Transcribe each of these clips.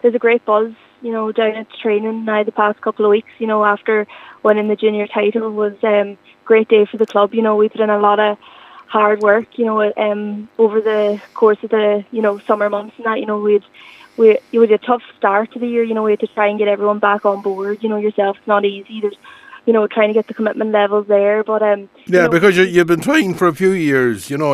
there's a great buzz, down at training now the past couple of weeks. After winning the junior title was great day for the club. We put in a lot of hard work, over the course of the summer months and that. We had a tough start to the year. We had to try and get everyone back on board. Yourself, it's not easy. There's trying to get the commitment levels there. But because you've been trying for a few years. You've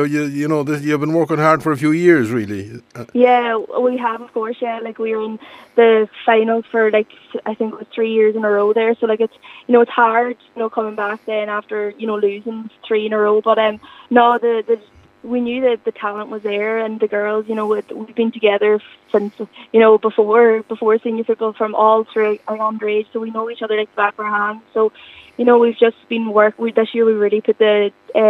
been working hard for a few years, really. Yeah, we have, of course. Yeah, we were in the finals for I think it was 3 years in a row there. So it's it's hard coming back then after losing 3 in a row. But no, we knew that the talent was there, and the girls, we've been together since, before senior football, from all through our underage, so we know each other like the back of our hands. So, we've just been this year we really put the,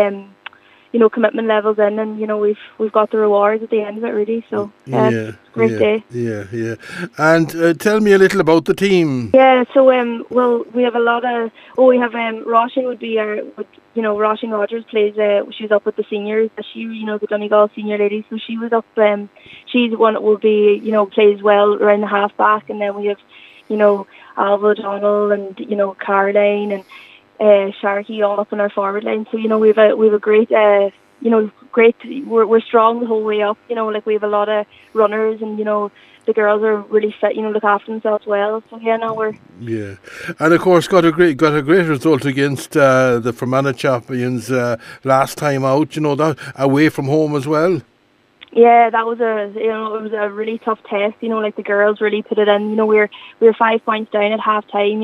commitment levels in, and we've got the rewards at the end of it, really. So it's a great day. Yeah. And tell me a little about the team. Yeah. So we have a lot of. We have Roisin would be our. Roisin Rogers plays. She's up with the seniors this year. The Donegal senior ladies. So she was up. She's the one that will be. Plays well around the half back, and then we have. Alva O'Donnell and Caroline and. Sharky all up in our forward line. So we've a great great. We're strong the whole way up. We have a lot of runners, and the girls are really fit. Look after themselves well. So we're and of course got a great result against the Fermanagh champions last time out. That away from home as well. Yeah, that was it was a really tough test. The girls really put it in. We were 5 points down at half time.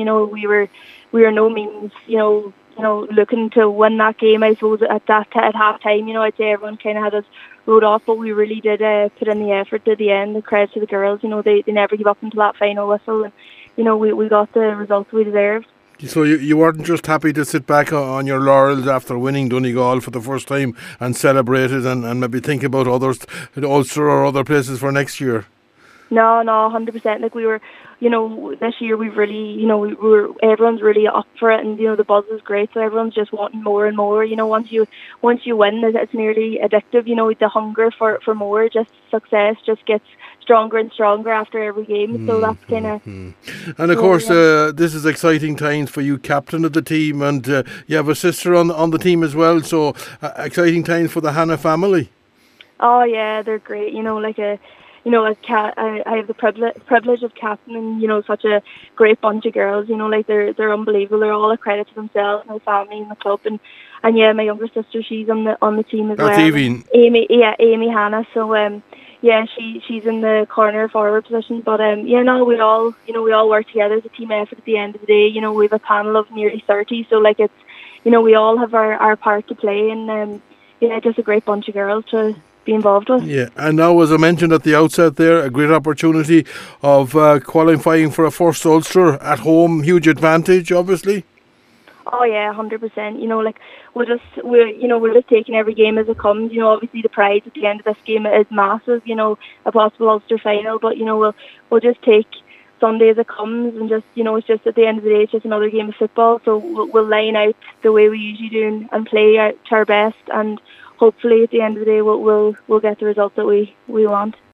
We were no means, looking to win that game. I suppose at half time, I'd say everyone kind of had us rode off, but we really did put in the effort at the end. The credit to the girls, they never give up until that final whistle, and we got the results we deserved. So you weren't just happy to sit back on your laurels after winning Donegal for the first time and celebrate it, and maybe think about others, Ulster or other places for next year? No, 100%. We were, this year we've really, everyone's really up for it, and the buzz is great. So everyone's just wanting more and more. Once you win, it's nearly addictive. The hunger for more, just success, just gets stronger and stronger after every game. So that's kind of. And of course, this is exciting times for you, captain of the team, and you have a sister on the team as well. So exciting times for the Hannah family. Oh yeah, they're great. I have the privilege of captaining, such a great bunch of girls. They're unbelievable. They're all a credit to themselves and their family and the club. And my younger sister, she's on the team as well. That's Amy. Amy Hannah. So she's in the corner forward position. But we all work together as a team effort at the end of the day. We have a panel of nearly 30. So it's we all have our part to play, and just a great bunch of girls to be involved with. Yeah, and now, as I mentioned at the outset there, a great opportunity of qualifying for a first Ulster at home. Huge advantage, obviously. Oh yeah, 100%. We're just taking every game as it comes. Obviously the prize at the end of this game is massive. A possible Ulster final, but we'll just take Sunday as it comes, and just it's just at the end of the day, it's just another game of football. So we'll line out the way we usually do and play out to our best, and hopefully at the end of the day we'll get the result that we want.